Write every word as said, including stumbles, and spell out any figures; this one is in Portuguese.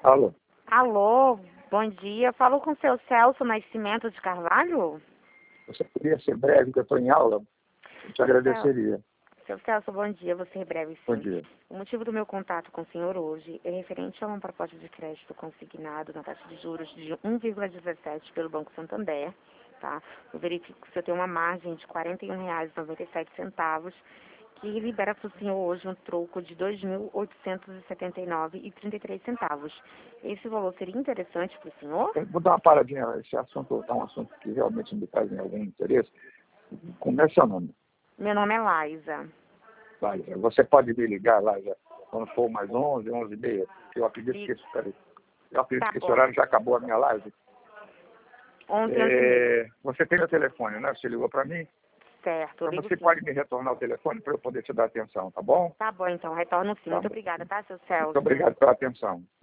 Alô? Alô, bom dia. Falo com o seu Celso Nascimento de Carvalho? Você poderia ser breve, que eu estou em aula? Eu te agradeceria. Seu Celso, bom dia. Vou ser breve, sim. Bom dia. O motivo do meu contato com o senhor hoje é referente a uma proposta de crédito consignado na taxa de juros de um vírgula dezessete pelo Banco Santander. Tá? Eu verifico que o senhor tem uma margem de quarenta e um reais e noventa e sete centavos, que libera para o senhor hoje um troco de dois mil oitocentos e setenta e nove reais e trinta e três centavos. Esse valor seria interessante para o senhor? Eu vou dar uma paradinha. Esse assunto é um assunto que realmente me traz algum interesse. Como é seu nome? Meu nome é Laísa. Vai, você pode me ligar lá já, quando for mais onze, onze e meia. Eu acredito que esse, peraí, eu acredito Tá que esse bom. horário já acabou a minha live. onze, onze e meia. É, você tem meu telefone, né? Você ligou para mim? Certo, eu Então ligo você sim. pode me retornar o telefone para eu poder te dar atenção, tá bom? Tá bom, então, retorno sim. Tá Muito bom. obrigada, tá, seu Muito Celso? obrigado pela atenção.